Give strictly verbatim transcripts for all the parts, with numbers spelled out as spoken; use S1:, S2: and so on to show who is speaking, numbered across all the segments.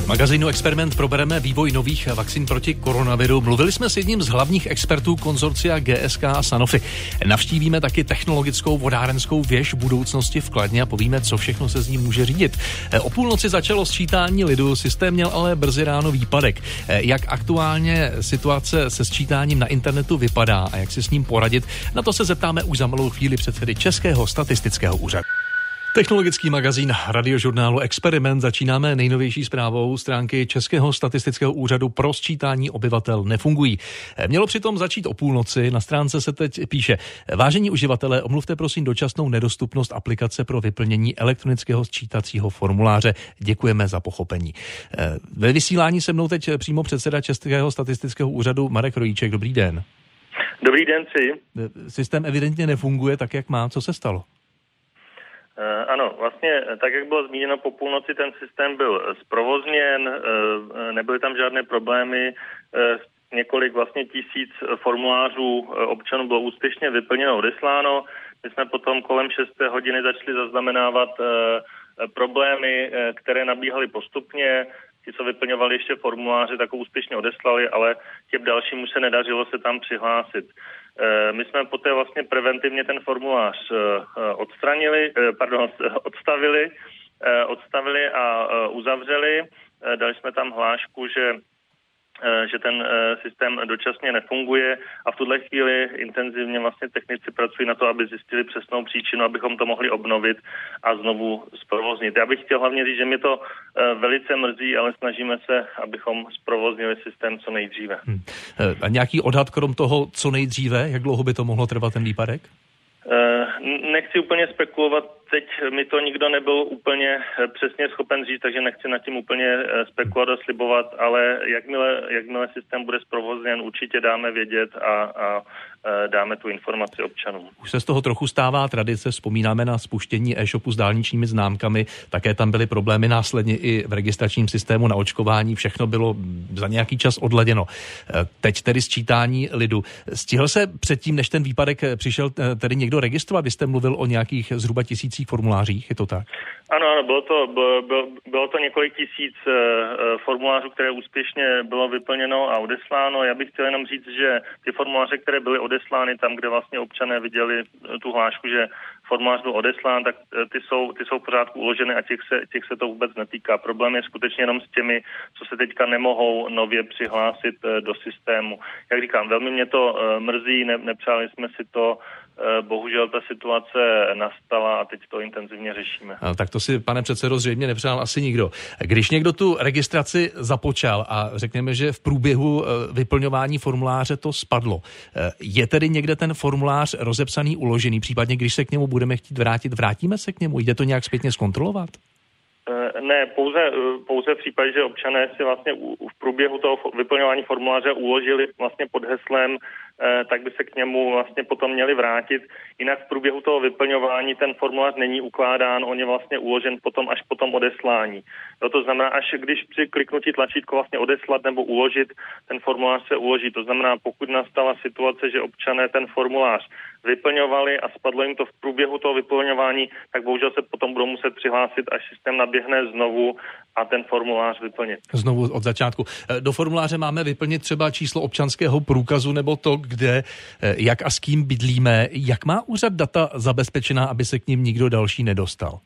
S1: V magazínu Experiment probereme vývoj nových vakcín proti koronaviru. Mluvili jsme s jedním z hlavních expertů konzorcia G S K a Sanofi. Navštívíme taky technologickou vodárenskou věž budoucnosti v Kladně a povíme, co všechno se z ní může řídit. O půlnoci začalo sčítání lidu, systém měl ale brzy ráno výpadek. Jak aktuálně situace se sčítáním na internetu vypadá a jak si s ním poradit, na to se zeptáme už za malou chvíli předsedy Českého statistického úřadu. Technologický magazín radiožurnálu Experiment začínáme nejnovější zprávou. Stránky Českého statistického úřadu pro sčítání obyvatel nefungují. Mělo přitom začít o půlnoci. Na stránce se teď píše: vážení uživatelé, omluvte prosím dočasnou nedostupnost aplikace pro vyplnění elektronického sčítacího formuláře. Děkujeme za pochopení. Ve vysílání se mnou teď přímo předseda Českého statistického úřadu Marek Rojíček. Dobrý den.
S2: Dobrý den si.
S1: Systém evidentně nefunguje tak, jak má. Co se stalo?
S2: Uh, ano, vlastně tak, jak bylo zmíněno, po půlnoci ten systém byl zprovozněn, uh, nebyly tam žádné problémy, uh, několik vlastně tisíc formulářů občanů bylo úspěšně vyplněno, odesláno. My jsme potom kolem šesté hodiny začali zaznamenávat uh, problémy, uh, které nabíhaly postupně. Ti, co vyplňovali ještě formuláře, tak ho úspěšně odeslali, ale těm dalším už se nedařilo se tam přihlásit. My jsme poté vlastně preventivně ten formulář odstranili, pardon, odstavili, odstavili a uzavřeli. Dali jsme tam hlášku, že že ten systém dočasně nefunguje a v tuhle chvíli intenzivně vlastně technici pracují na to, aby zjistili přesnou příčinu, abychom to mohli obnovit a znovu zprovoznit. Já bych chtěl hlavně říct, že mě to velice mrzí, ale snažíme se, abychom zprovoznili systém co nejdříve. Hmm.
S1: A nějaký odhad krom toho co nejdříve? Jak dlouho by to mohlo trvat ten výpadek?
S2: Nechci úplně spekulovat, teď mi to nikdo nebyl úplně přesně schopen říct, takže nechci nad tím úplně spekulovat a slibovat, ale jakmile, jakmile systém bude zprovozněn, určitě dáme vědět a, a dáme tu informaci občanům.
S1: Už se z toho trochu stává tradice, vzpomínáme na spuštění e-shopu s dálničními známkami, také tam byly problémy následně i v registračním systému na očkování, všechno bylo za nějaký čas odladěno. Teď tedy sčítání lidu. Stihl se předtím, než ten výpadek přišel, tedy někdo registrovat? Vy jste mluvil o nějakých zhruba tisících formulářích, je to tak?
S2: Ano, ano, bylo to, bylo, bylo to několik tisíc uh, formulářů, které úspěšně bylo vyplněno a odesláno. Já bych chtěl jenom říct, že ty formuláře, které byly odeslány tam, kde vlastně občané viděli tu hlášku, že formulář byl odeslán, tak ty jsou, ty jsou v pořádku uloženy a těch se, těch se to vůbec netýká. Problém je skutečně jenom s těmi, co se teďka nemohou nově přihlásit do systému. Jak říkám, velmi mě to mrzí, ne, nepřáli jsme si to, bohužel ta situace nastala a teď to intenzivně řešíme.
S1: No, tak to si, pane předsedo, zřejmě nepřál asi nikdo. Když někdo tu registraci započal a řekněme, že v průběhu vyplňování formuláře to spadlo, je tedy někde ten formulář rozepsaný, uložený, případně když se k němu budeme chtít vrátit, vrátíme se k němu? Jde to nějak zpětně zkontrolovat?
S2: Ne, pouze, pouze v případě, že občané si vlastně v průběhu toho vyplňování formuláře uložili vlastně pod heslem, tak by se k němu vlastně potom měli vrátit. Jinak v průběhu toho vyplňování ten formulář není ukládán, on je vlastně uložen potom až po tom odeslání. No, to znamená, až když při kliknutí tlačítko vlastně odeslat nebo uložit, ten formulář se uloží. To znamená, pokud nastala situace, že občané ten formulář vyplňovali a spadlo jim to v průběhu toho vyplňování, tak bohužel se potom budou muset přihlásit, až systém naběhne znovu a ten formulář vyplnit.
S1: Znovu od začátku. Do formuláře máme vyplnit třeba číslo občanského průkazu nebo to, kde, jak a s kým bydlíme. Jak má úřad data zabezpečená, aby se k ním nikdo další nedostal?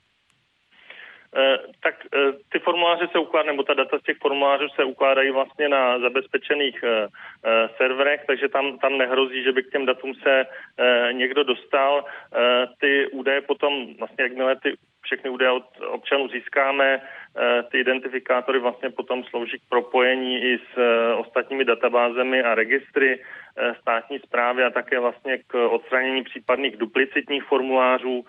S2: Eh, tak eh, ty formuláře se ukládají, nebo ta data z těch formulářů se ukládají vlastně na zabezpečených eh, eh, serverech, takže tam, tam nehrozí, že by k těm datům se eh, někdo dostal. Eh, ty údaje potom, vlastně jakmile ty všechny údaje od občanů získáme, eh, ty identifikátory vlastně potom slouží k propojení i s eh, ostatními databázemi a registry eh, státní správy a také vlastně k odstranění případných duplicitních formulářů.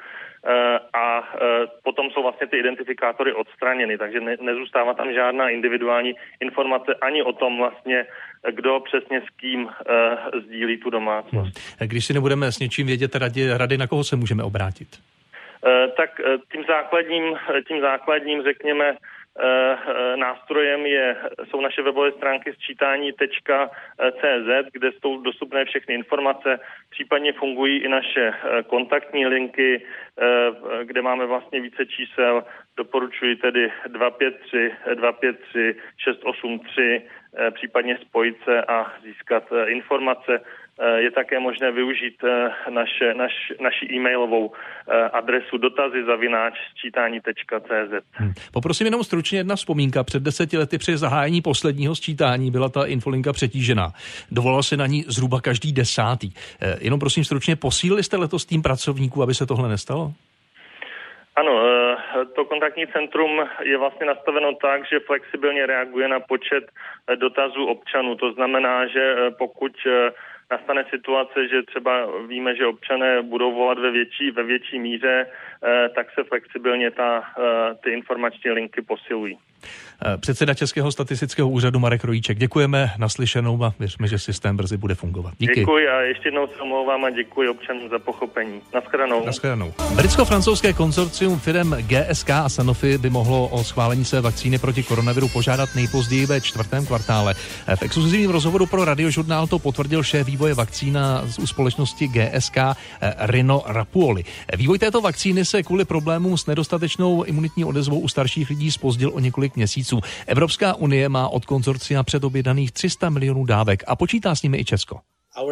S2: A potom jsou vlastně ty identifikátory odstraněny, takže ne, nezůstává tam žádná individuální informace ani o tom vlastně, kdo přesně s kým uh, sdílí tu domácnost.
S1: Hmm. Když si nebudeme s něčím vědět rady, rady, na koho se můžeme obrátit?
S2: Tak tím základním, tím základním, řekněme, nástrojem je, jsou naše webové stránky sčítání tečka cé zet, kde jsou dostupné všechny informace, případně fungují i naše kontaktní linky, kde máme vlastně více čísel. Doporučuji tedy dva pět tři, dva pět tři, šest osm tři, případně spojit se a získat informace. Je také možné využít naše, naš, naši e-mailovou adresu dotazy zavináč sčítání tečka cé zet.
S1: Hmm. Poprosím jenom stručně jedna vzpomínka. Před deseti lety při zahájení posledního sčítání byla ta infolinka přetížená. Dovolal se na ní zhruba každý desátý. Jenom prosím stručně, posílili jste letos tým pracovníků, aby se tohle nestalo?
S2: Ano, to kontaktní centrum je vlastně nastaveno tak, že flexibilně reaguje na počet dotazů občanů. To znamená, že pokud nastane situace, že třeba víme, že občané budou volat ve větší, ve větší míře, tak se flexibilně ta, ty informační linky posilují.
S1: Předseda Českého statistického úřadu Marek Rojíček, děkujeme, naslyšenou a věřme, že systém brzy bude fungovat. Díky.
S2: Děkuji a ještě jednou se omlouvám a děkuji občanům za pochopení. Naschledanou.
S1: Naschledanou. Britsko-francouzské konsorcium firem G S K a Sanofi by mohlo o schválení své vakcíny proti koronaviru požádat nejpozději ve čtvrtém kvartále. V exkluzivním rozhovoru pro Radiožurnál to potvrdil šéf vývoje vakcína z společnosti G S K Rino Rappuoli. Vývoj této vakcíny se kvůli problémům s nedostatečnou imunitní odezvou u starších lidí zpozdil o několik měsíců. Evropská unie má od konzorcia předobjednaných tři sta milionů dávek a počítá s nimi i Česko.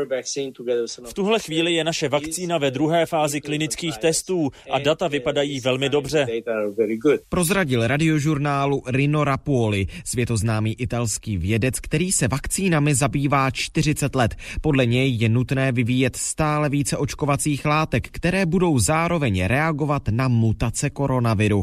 S3: V tuhle chvíli je naše vakcína ve druhé fázi klinických testů a data vypadají velmi dobře.
S4: Prozradil Radiožurnálu Rino Rappuoli, světoznámý italský vědec, který se vakcínami zabývá čtyřicet let. Podle něj je nutné vyvíjet stále více očkovacích látek, které budou zároveň reagovat na mutace koronaviru.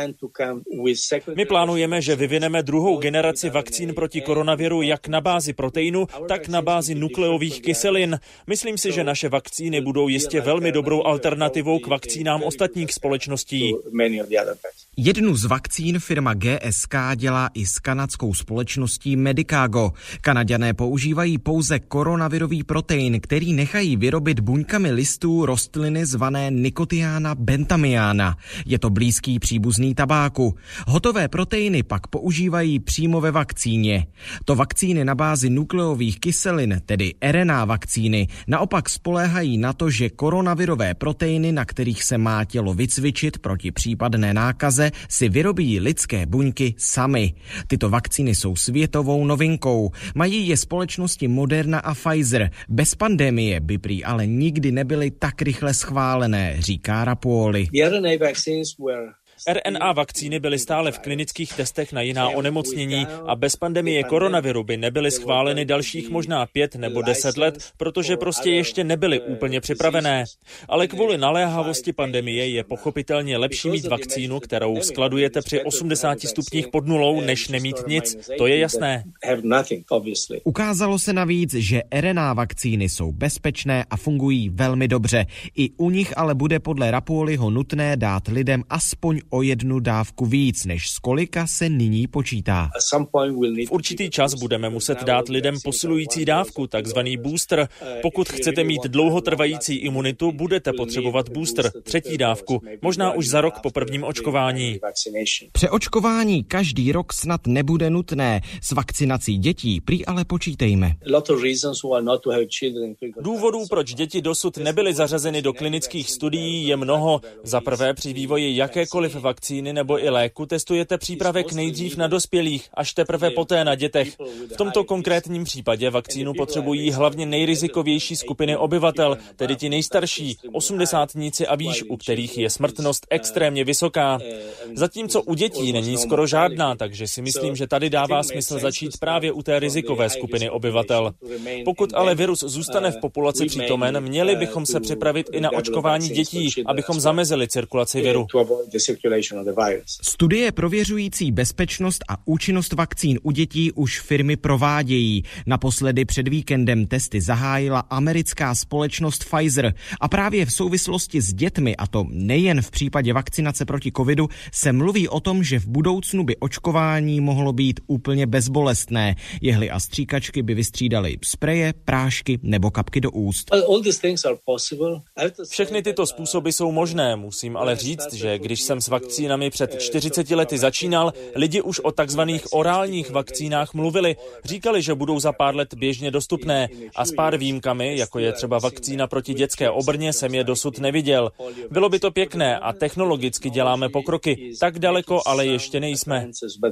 S3: My plánujeme, že vyvineme druhou generaci vakcín proti koronaviru jak na bázi proteinu, tak na bázi nukleových kyselin. Myslím si, že naše vakcíny budou jistě velmi dobrou alternativou k vakcínám ostatních společností.
S4: Jednu z vakcín firma G S K dělá i s kanadskou společností Medicago. Kanaďané používají pouze koronavirový protein, který nechají vyrobit buňkami listů rostliny zvané Nicotiana bentamiana. Je to blízký příbuzný tabáku. Hotové proteiny pak používají přímo ve vakcíně. To vakcíny na bázi nukleových kyselin, tedy R N A vakcíny, naopak spoléhají na to, že koronavirové proteiny, na kterých se má tělo vycvičit proti případné nákaze, si vyrobí lidské buňky samy. Tyto vakcíny jsou světovou novinkou. Mají je společnosti Moderna a Pfizer. Bez pandemie by prý ale nikdy nebyly tak rychle schválené, říká Rappuoli.
S3: R N A vakcíny byly stále v klinických testech na jiná onemocnění a bez pandemie koronaviru by nebyly schváleny dalších možná pět nebo deset let, protože prostě ještě nebyly úplně připravené. Ale kvůli naléhavosti pandemie je pochopitelně lepší mít vakcínu, kterou skladujete při osmdesáti stupních pod nulou, než nemít nic. To je jasné.
S4: Ukázalo se navíc, že R N A vakcíny jsou bezpečné a fungují velmi dobře. I u nich ale bude podle Rappuoliho nutné dát lidem aspoň o jednu dávku víc, než z kolika se nyní počítá.
S3: V určitý čas budeme muset dát lidem posilující dávku, takzvaný booster. Pokud chcete mít dlouhotrvající imunitu, budete potřebovat booster, třetí dávku, možná už za rok po prvním očkování.
S4: Přeočkování každý rok snad nebude nutné. S vakcinací dětí prý ale počítejme.
S3: Důvodů, proč děti dosud nebyly zařazeny do klinických studií, je mnoho. Za prvé, při vývoji jakékoliv vakcíny nebo i léku testujete přípravek nejdřív na dospělých, až teprve poté na dětech. V tomto konkrétním případě vakcínu potřebují hlavně nejrizikovější skupiny obyvatel, tedy ti nejstarší, osmdesátníci a výš, u kterých je smrtnost extrémně vysoká. Zatímco u dětí není skoro žádná, takže si myslím, že tady dává smysl začít právě u té rizikové skupiny obyvatel. Pokud ale virus zůstane v populaci přítomen, měli bychom se připravit i na očkování dětí, abychom zamezili cirkulaci viru.
S4: Studie prověřující bezpečnost a účinnost vakcín u dětí už firmy provádějí. Naposledy před víkendem testy zahájila americká společnost Pfizer a právě v souvislosti s dětmi, a to nejen v případě vakcinace proti covidu, se mluví o tom, že v budoucnu by očkování mohlo být úplně bezbolestné. Jehly a stříkačky by vystřídaly spreje, prášky nebo kapky do úst.
S3: Všechny tyto způsoby jsou možné, musím ale říct, že když jsem s vakcínami před čtyřiceti lety začínal, lidi už o takzvaných orálních vakcínách mluvili. Říkali, že budou za pár let běžně dostupné a s pár výjimkami, jako je třeba vakcína proti dětské obrně, jsem je dosud neviděl. Bylo by to pěkné a technologicky děláme pokroky. Tak daleko ale ještě nejsme.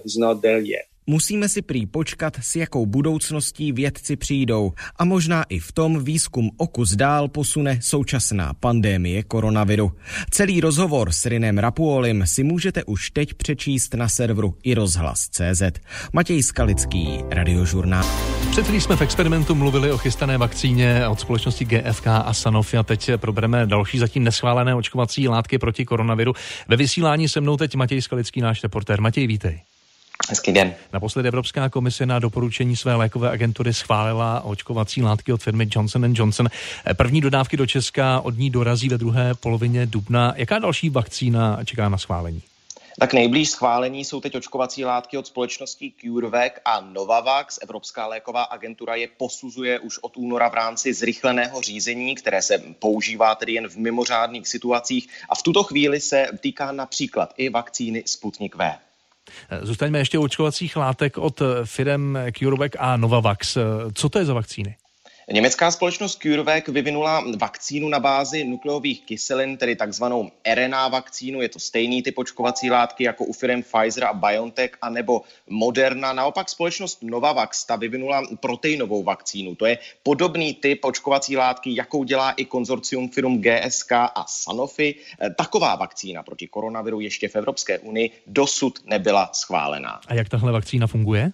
S4: Musíme si prý počkat, s jakou budoucností vědci přijdou. A možná i v tom výzkum o kus dál posune současná pandémie koronaviru. Celý rozhovor s Rinem Rapuolim si můžete už teď přečíst na serveru i rozhlas tečka cé zet. Matěj Skalický, Radiožurnál.
S1: Před chvílí jsme v experimentu mluvili o chystané vakcíně od společnosti G S K a Sanofi a teď probereme další zatím neschválené očkovací látky proti koronaviru. Ve vysílání se mnou teď Matěj Skalický, náš reportér. Matěj, vítej.
S5: Hezký den.
S1: Naposledy Evropská komise na doporučení své lékové agentury schválila očkovací látky od firmy Johnson and Johnson. První dodávky do Česka od ní dorazí ve druhé polovině dubna. Jaká další vakcína čeká na schválení?
S5: Tak nejblíž schválení jsou teď očkovací látky od společností CureVac a Novavax. Evropská léková agentura je posuzuje už od února v rámci zrychleného řízení, které se používá tedy jen v mimořádných situacích a v tuto chvíli se týká například i vakcíny Sputnik V.
S1: Zůstaňme ještě u očkovacích látek od firem CureVac a Novavax. Co to je za vakcíny?
S5: Německá společnost CureVac vyvinula vakcínu na bázi nukleových kyselin, tedy takzvanou R N A vakcínu. Je to stejný typ očkovací látky jako u firem Pfizer a BioNTech anebo Moderna. Naopak společnost Novavax ta vyvinula proteinovou vakcínu. To je podobný typ očkovací látky, jakou dělá i konzorcium firm G S K a Sanofi. Taková vakcína proti koronaviru ještě v Evropské unii dosud nebyla schválená.
S1: A jak tahle vakcína funguje?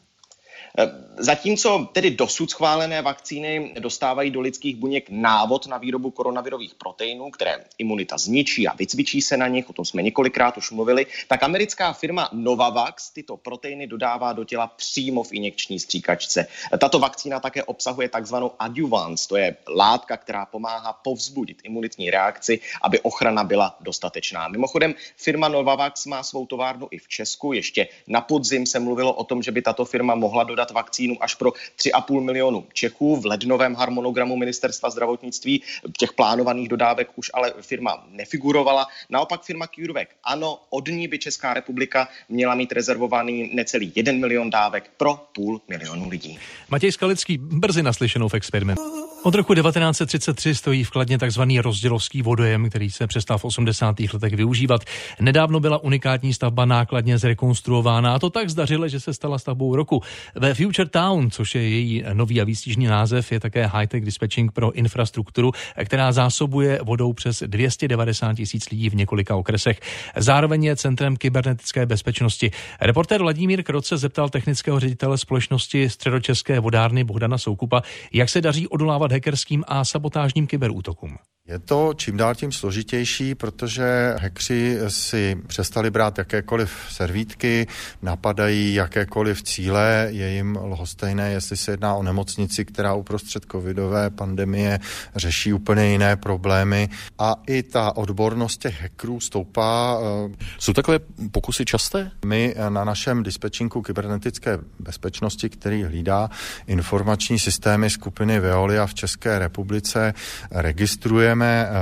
S5: Zatímco tedy dosud schválené vakcíny dostávají do lidských buněk návod na výrobu koronavirových proteinů, které imunita zničí a vycvičí se na nich, o tom jsme několikrát už mluvili, tak americká firma Novavax tyto proteiny dodává do těla přímo v injekční stříkačce. Tato vakcína také obsahuje takzvanou adjuvans, to je látka, která pomáhá povzbudit imunitní reakci, aby ochrana byla dostatečná. Mimochodem, firma Novavax má svou továrnu i v Česku. Ještě na podzim se mluvilo o tom, že by tato firma mohla dodat vakcínu až pro tři a půl milionu Čechů. V lednovém harmonogramu ministerstva zdravotnictví těch plánovaných dodávek už ale firma nefigurovala. Naopak firma CureVac, ano, od ní by Česká republika měla mít rezervovaný necelý jeden milion dávek pro půl milionu lidí.
S1: Matěj Skalický, brzy naslyšenou v experimentu. Od roku devatenáct set třicet tři stojí v Kladně takzvaný rozdělovský vodojem, který se přestal v osmdesátých letech využívat. Nedávno byla unikátní stavba nákladně zrekonstruována a to tak zdařile, že se stala stavbou roku. Ve Future Town, což je její nový a výstižný název, je také high-tech dispatching pro infrastrukturu, která zásobuje vodou přes dvě stě devadesát tisíc lidí v několika okresech. Zároveň je centrem kybernetické bezpečnosti. Reportér Vladimír Krot se zeptal technického ředitele společnosti Středočeské vodárny Bohdana Soukupa, jak se daří odolávat hackerským a sabotážním kyberútokům.
S6: Je to čím dál tím složitější, protože hackři si přestali brát jakékoliv servítky, napadají jakékoliv cíle, je jim lhostejné, jestli se jedná o nemocnici, která uprostřed covidové pandemie řeší úplně jiné problémy a i ta odbornost těch hackerů stoupá.
S7: Jsou takové pokusy časté?
S6: My na našem dispečinku kybernetické bezpečnosti, který hlídá informační systémy skupiny Veolia v České republice, registrujeme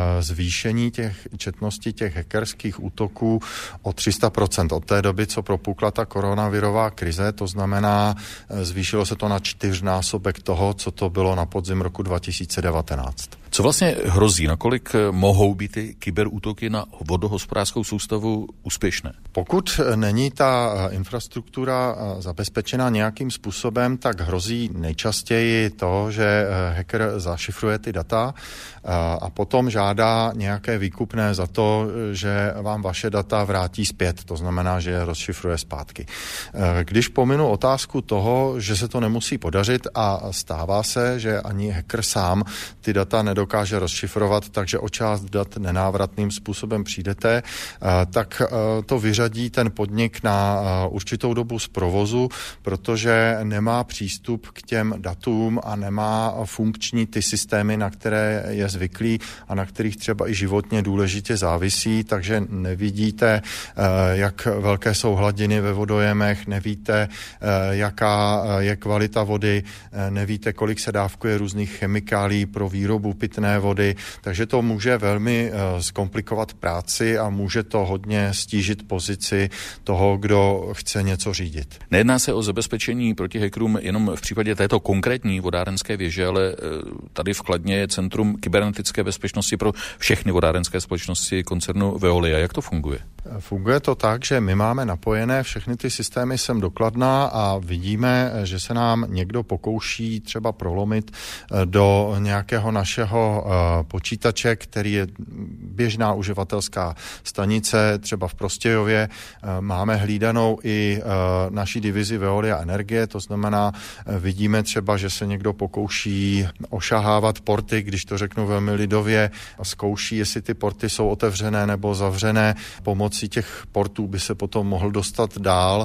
S6: zvýšení těch četnosti těch hackerských útoků o tři sta procent od té doby, co propukla ta koronavirová krize, to znamená, zvýšilo se to na čtyřnásobek toho, co to bylo na podzim roku dva tisíce devatenáct.
S7: Co vlastně hrozí, nakolik mohou být ty kyberútoky na vodohospodářskou soustavu úspěšné?
S6: Pokud není ta infrastruktura zabezpečena nějakým způsobem, tak hrozí nejčastěji to, že hacker zašifruje ty data a potom žádá nějaké výkupné za to, že vám vaše data vrátí zpět, to znamená, že je rozšifruje zpátky. Když pominu otázku toho, že se to nemusí podařit a stává se, že ani hacker sám ty data nedokáže nedokáže rozšifrovat, takže o část dat nenávratným způsobem přijdete, tak to vyřadí ten podnik na určitou dobu z provozu, protože nemá přístup k těm datům a nemá funkční ty systémy, na které je zvyklý a na kterých třeba i životně důležitě závisí, takže nevidíte, jak velké jsou hladiny ve vodojemech, nevíte, jaká je kvalita vody, nevíte, kolik se dávkuje různých chemikálií pro výrobu pitné vody, takže to může velmi zkomplikovat práci a může to hodně stížit pozici toho, kdo chce něco řídit.
S7: Nejedná se o zabezpečení proti hackerům jenom v případě této konkrétní vodárenské věže, ale tady v Kladně je Centrum kybernetické bezpečnosti pro všechny vodárenské společnosti koncernu Veolia. Jak to funguje?
S6: Funguje to tak, že my máme napojené všechny ty systémy sem do Kladna a vidíme, že se nám někdo pokouší třeba prolomit do nějakého našeho počítače, který je běžná uživatelská stanice, třeba v Prostějově. Máme hlídanou i naší divizi Veolia Energie, to znamená, vidíme třeba, že se někdo pokouší ošahávat porty, když to řeknu velmi lidově, a zkouší, jestli ty porty jsou otevřené nebo zavřené. Pomocí těch portů by se potom mohl dostat dál.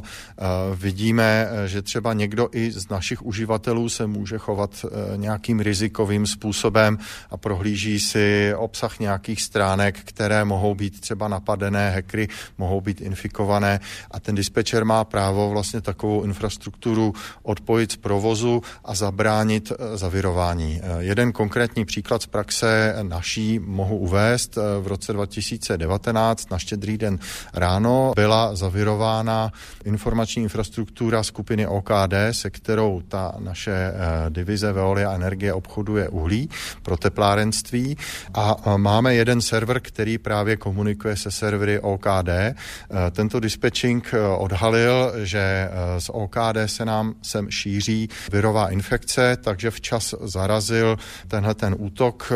S6: Vidíme, že třeba někdo i z našich uživatelů se může chovat nějakým rizikovým způsobem a prohlíží si obsah nějakých stránek, které mohou být třeba napadené, hackery mohou být infikované a ten dispečer má právo vlastně takovou infrastrukturu odpojit z provozu a zabránit zavirování. Jeden konkrétní příklad z praxe naší mohu uvést. V roce dva tisíce devatenáct na Štědrý den ráno byla zavirována informační infrastruktura skupiny O K D, se kterou ta naše divize Veolia Energie obchoduje uhlí pro teplárenství a máme jeden server, který právě komunikuje se servery O K D. Tento dispatching odhalil, že z O K D se nám sem šíří virová infekce, takže včas zarazil tenhle ten útok,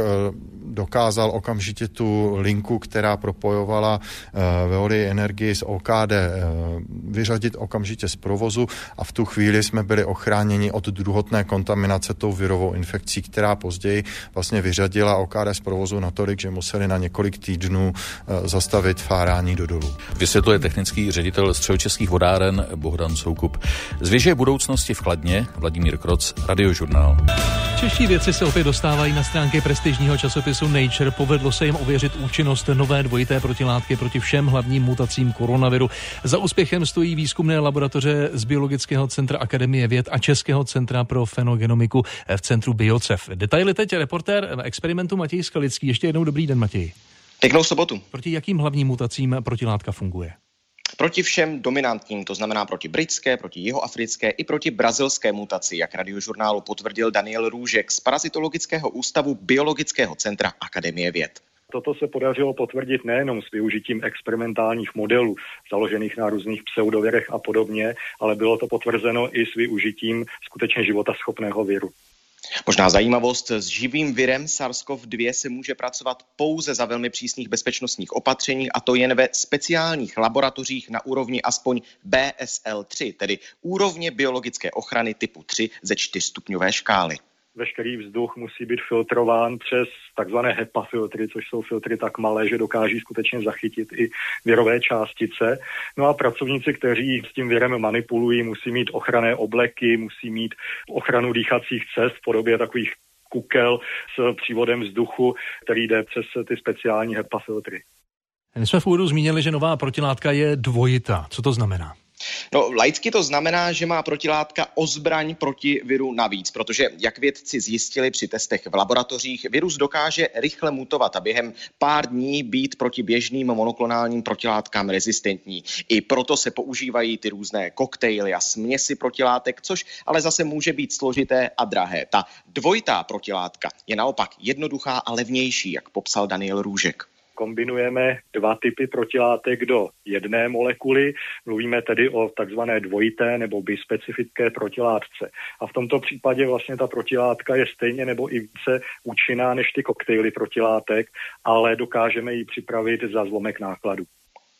S6: dokázal okamžitě tu linku, která propojovala Veolia Energii z O K D vyřadit okamžitě z provozu a v tu chvíli jsme byli ochráněni od druhotné kontaminace tou virovou infekcí, která později vlastně vyřadila O K D z provozu natolik, že museli na několik týdnů zastavit fárání do dolů.
S7: Vysvětluje technický ředitel Středočeských vodáren Bohdan Soukup. Z věže budoucnosti v Kladně Vladimír Kroc, Radiožurnál.
S1: Čeští vědci se opět dostávají na stránky prestižního časopisu Nature. Povedlo se jim ověřit účinnost nové dvojité protilátky proti všem hlavním mutacím koronaviru. Za úspěchem stojí výzkumné laboratoře z Biologického centra Akademie věd a Českého centra pro fenogenomiku v centru Biocev. Detaily teď reportér experimentu Matěj Skalický. Ještě jednou dobrý den, Matěj.
S5: Pěknou sobotu.
S1: Proti jakým hlavním mutacím protilátka funguje?
S5: Proti všem dominantním, to znamená proti britské, proti jihoafrické i proti brazilské mutaci, jak Radiožurnálu potvrdil Daniel Růžek z Parazitologického ústavu Biologického centra Akademie věd.
S8: Toto se podařilo potvrdit nejenom s využitím experimentálních modelů, založených na různých pseudovirech a podobně, ale bylo to potvrzeno i s využitím skutečně životaschopného viru.
S5: Možná zajímavost, s živým virem SARS-C o V dva se může pracovat pouze za velmi přísných bezpečnostních opatření a to jen ve speciálních laboratořích na úrovni aspoň B S L tři, tedy úrovně biologické ochrany typu tři ze čtyřstupňové škály.
S8: Veškerý vzduch musí být filtrován přes takzvané HEPA filtry, což jsou filtry tak malé, že dokáží skutečně zachytit i virové částice. No a pracovníci, kteří s tím virem manipulují, musí mít ochranné obleky, musí mít ochranu dýchacích cest v podobě takových kukel s přívodem vzduchu, který jde přes ty speciální HEPA filtry.
S1: My jsme v úvodu zmínili, že nová protilátka je dvojitá. Co to znamená?
S5: No, laicky to znamená, že má protilátka o zbraň proti viru navíc, protože, jak vědci zjistili při testech v laboratořích, virus dokáže rychle mutovat a během pár dní být proti běžným monoklonálním protilátkám rezistentní. I proto se používají ty různé koktejly a směsi protilátek, což ale zase může být složité a drahé. Ta dvojitá protilátka je naopak jednoduchá a levnější, jak popsal Daniel Růžek.
S8: Kombinujeme dva typy protilátek do jedné molekuly, mluvíme tedy o takzvané dvojité nebo bispecifické protilátce. A v tomto případě vlastně ta protilátka je stejně nebo i více účinná než ty koktejly protilátek, ale dokážeme ji připravit za zlomek nákladu.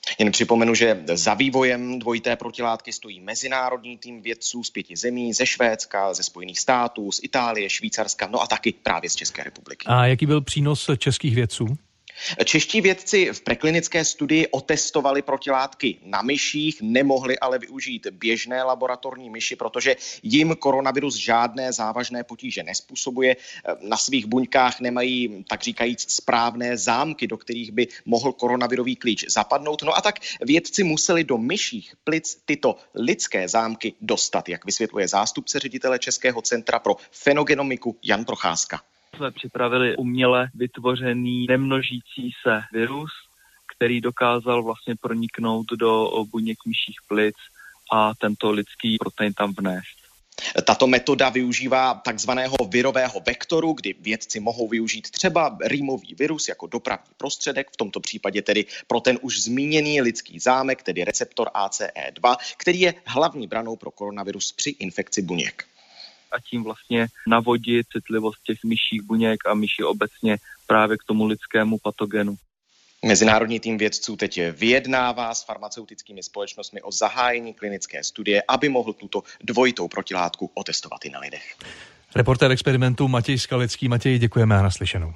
S5: Jen připomenu, že za vývojem dvojité protilátky stojí mezinárodní tým vědců z pěti zemí, ze Švédska, ze Spojených států, z Itálie, Švýcarska, no a taky právě z České republiky.
S1: A jaký byl přínos českých vědců?
S5: Čeští vědci v preklinické studii otestovali protilátky na myších, nemohli ale využít běžné laboratorní myši, protože jim koronavirus žádné závažné potíže nespůsobuje. Na svých buňkách nemají, tak říkajíc, správné zámky, do kterých by mohl koronavirový klíč zapadnout. No a tak vědci museli do myších plic tyto lidské zámky dostat, jak vysvětluje zástupce ředitele Českého centra pro fenogenomiku Jan Procházka.
S9: Jsme připravili uměle vytvořený nemnožící se virus, který dokázal vlastně proniknout do buněk myších plic a tento lidský protein tam vnést.
S5: Tato metoda využívá takzvaného virového vektoru, kdy vědci mohou využít třeba rýmový virus jako dopravní prostředek, v tomto případě tedy pro ten už zmíněný lidský zámek, tedy receptor A C E dva, který je hlavní branou pro koronavirus při infekci buněk.
S9: A tím vlastně navodit citlivost těch myších buněk a myši obecně právě k tomu lidskému patogenu.
S5: Mezinárodní tým vědců teď vyjednává s farmaceutickými společnostmi o zahájení klinické studie, aby mohl tuto dvojitou protilátku otestovat i na lidech.
S1: Reportér Experimentu Matěj Skalický. Matěj, děkujeme a naslyšenou.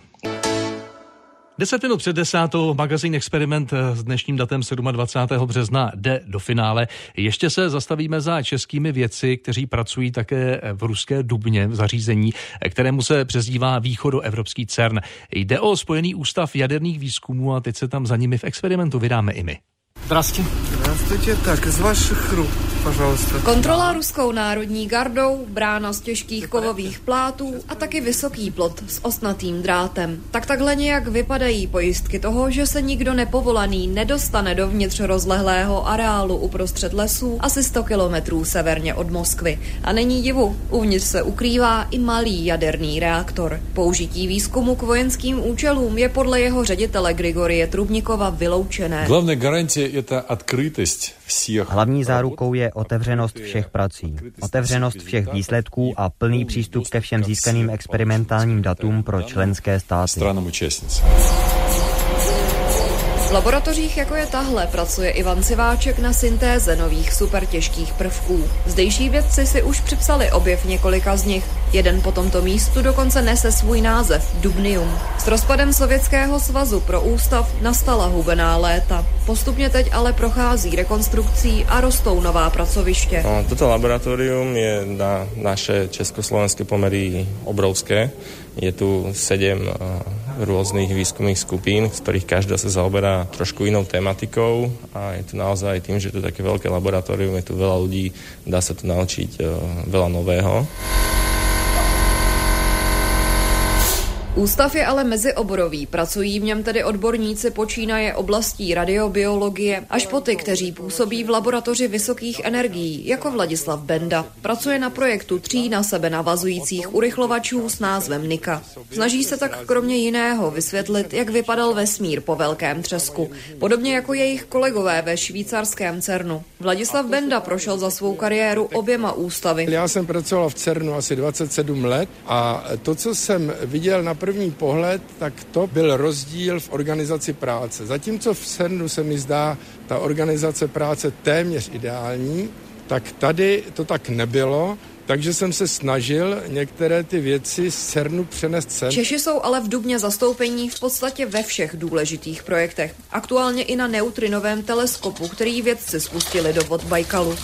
S1: Deset minut před desátou magazín Experiment s dnešním datem dvacátého sedmého března jde do finále. Ještě se zastavíme za českými vědci, kteří pracují také v ruské Dubně v zařízení, kterému se přezdívá Východoevropský CERN. Jde o Spojený ústav jaderných výzkumů a teď se tam za nimi v Experimentu vydáme i my.
S10: Здравствуйте. Здравствуйте. Так, из ваших рук, пожалуйста.
S11: Kontrola ruskou národní gardou, brána z těžkých kovových plátů a taky vysoký plot s ostnatým drátem. Tak takhle nějak vypadají pojistky toho, že se nikdo nepovolaný nedostane dovnitř rozlehlého areálu uprostřed lesů asi sto kilometrů severně od Moskvy. A není divu, uvnitř se ukrývá i malý jaderný reaktor. Použití výzkumu k vojenským účelům je podle jeho ředitele Grigorie Trubnikova vyloučené.
S12: Hlavní garantie je ta odkrytost všech.
S13: Hlavní zárukou je otevřenost všech prací, otevřenost všech výsledků a plný přístup ke všem získaným experimentálním datům pro členské státy.
S11: V laboratořích, jako je tahle, pracuje Ivan Siváček na syntéze nových supertěžkých prvků. Zdejší vědci si už připsali objev několika z nich. Jeden po tomto místu dokonce nese svůj název Dubnium. S rozpadem Sovětského svazu pro ústav nastala hubená léta. Postupně teď ale prochází rekonstrukcí a rostou nová pracoviště.
S14: No, toto laboratorium je na naše československé pomery obrovské. Je tu sedem rôznych výskumných skupín, z ktorých každá sa zaoberá trošku inou tematikou a je tu naozaj tým, že je to také veľké laboratórium, je tu veľa ľudí, dá sa tu naučiť veľa nového.
S11: Ústav je ale mezioborový, pracují v něm tedy odborníci počínaje oblastí radiobiologie až po ty, kteří působí v laboratoři vysokých energií, jako Vladislav Benda. Pracuje na projektu tří na sebe navazujících urychlovačů s názvem Nika. Snaží se tak kromě jiného vysvětlit, jak vypadal vesmír po velkém třesku, podobně jako jejich kolegové ve švýcarském CERNu. Vladislav Benda prošel za svou kariéru oběma ústavy.
S15: Já jsem pracoval v CERNu asi dvacet sedm let a to, co jsem viděl na první pohled, tak to byl rozdíl v organizaci práce. Zatímco v CERNu se mi zdá ta organizace práce téměř ideální, tak tady to tak nebylo, takže jsem se snažil některé ty věci z CERNu přenést sem.
S11: Češi jsou ale v Dubně zastoupení v podstatě ve všech důležitých projektech. Aktuálně i na neutrinovém teleskopu, který vědci spustili do vod Bajkalu.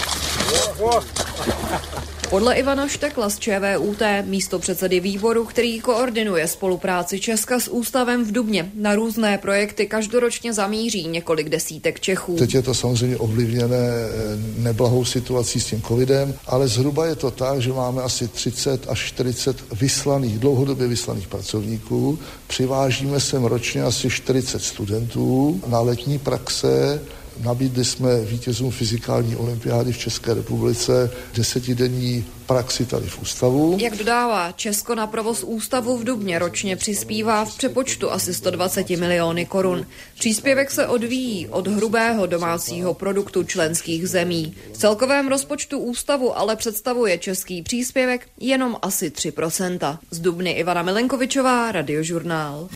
S11: Podle Ivana Štekla z ČVUT, místopředsedy výboru, který koordinuje spolupráci Česka s ústavem v Dubně, na různé projekty každoročně zamíří několik desítek Čechů.
S16: Teď je to samozřejmě ovlivněné neblahou situací s tím covidem, ale zhruba je to tak, že máme asi třicet až čtyřicet vyslaných, dlouhodobě vyslaných pracovníků. Přivážíme sem ročně asi čtyřicet studentů na letní praxe. Nabídli jsme vítězům fyzikální olympiády v České republice desetidenní praxi tady v ústavu.
S11: Jak dodává, Česko na provoz ústavu v Dubně ročně přispívá v přepočtu asi sto dvacet miliony korun. Příspěvek se odvíjí od hrubého domácího produktu členských zemí. V celkovém rozpočtu ústavu ale představuje český příspěvek jenom asi tři procenta. Z Dubny Ivana Milenkovičová, Radiožurnál.